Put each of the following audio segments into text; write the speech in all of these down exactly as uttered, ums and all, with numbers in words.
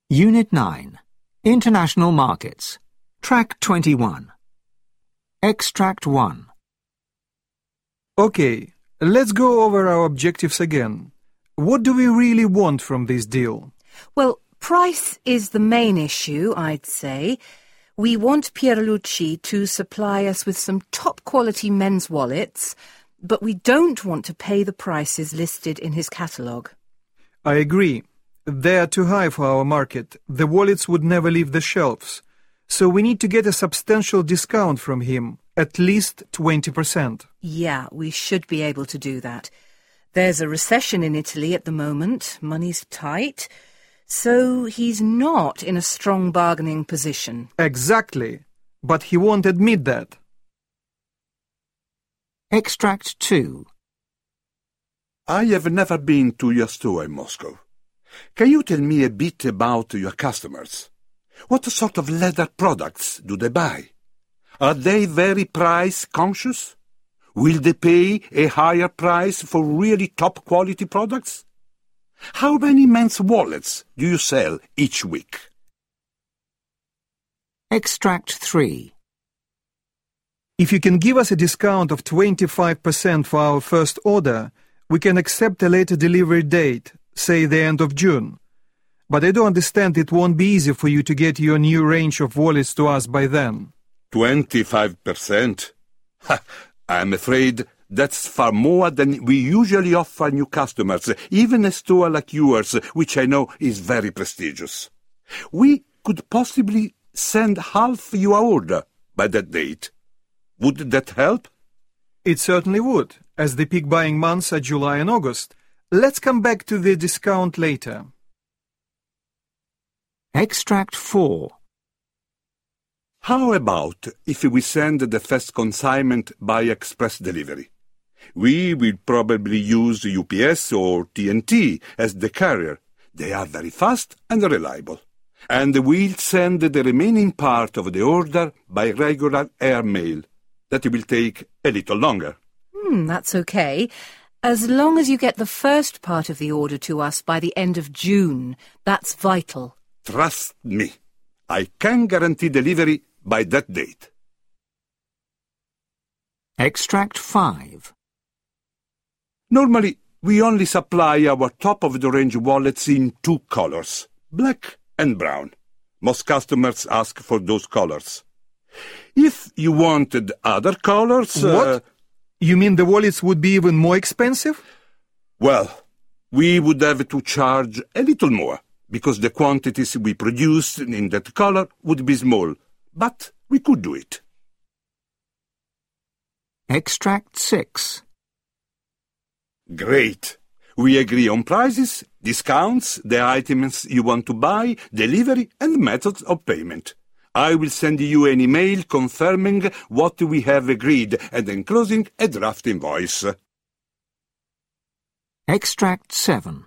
Unit nine. International Markets. Track twenty-one. Extract one. Okay, let's go over our objectives again. What do we really want from this deal? Well, price is the main issue, I'd say. We want Pierluigi to supply us with some top-quality men's wallets, but we don't want to pay the prices listed in his catalogue. I agree. They are too high for our market. The wallets would never leave the shelves. So we need to get a substantial discount from him, at least twenty percent. Yeah, we should be able to do that. There's a recession in Italy at the moment. Money's tight. So he's not in a strong bargaining position. Exactly. But he won't admit that. Extract two. I have never been to your store in Moscow. Can you tell me a bit about your customers? What sort of leather products do they buy? Are they very price conscious? Will they pay a higher price for really top quality products? How many men's wallets do you sell each week? Extract three. If you can give us a discount of twenty-five percent for our first order, we can accept a later delivery date, say the end of June. But I do understand it won't be easy for you to get your new range of wallets to us by then. Twenty-five percent? Ha! I'm afraid that's far more than we usually offer new customers, even a store like yours, which I know is very prestigious. We could possibly send half your order by that date. Would that help? It certainly would, as the peak buying months are July and August. Let's come back to the discount later. Extract four. How about if we send the first consignment by express delivery? We will probably use U P S or T N T as the carrier. They are very fast and reliable. And we'll send the remaining part of the order by regular air mail. That will take a little longer. Hmm, that's okay. As long as you get the first part of the order to us by the end of June, that's vital. Trust me, I can guarantee delivery by that date. Extract five. Normally, we only supply our top-of-the-range wallets in two colors, black and brown. Most customers ask for those colors. If you wanted other colors... What? Uh, you mean the wallets would be even more expensive? Well, we would have to charge a little more, because the quantities we produce in that color would be small. But we could do it. Extract six. Great. We agree on prices, discounts, the items you want to buy, delivery, and methods of payment. I will send you an email confirming what we have agreed and enclosing a draft invoice. Extract seven.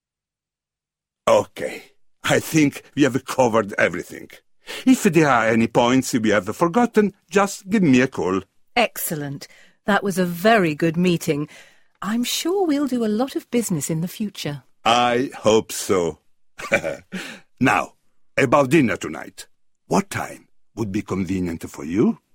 Okay. I think we have covered everything. If there are any points we have forgotten, just give me a call. Excellent. That was a very good meeting. I'm sure we'll do a lot of business in the future. I hope so. Now, about dinner tonight. What time would be convenient for you?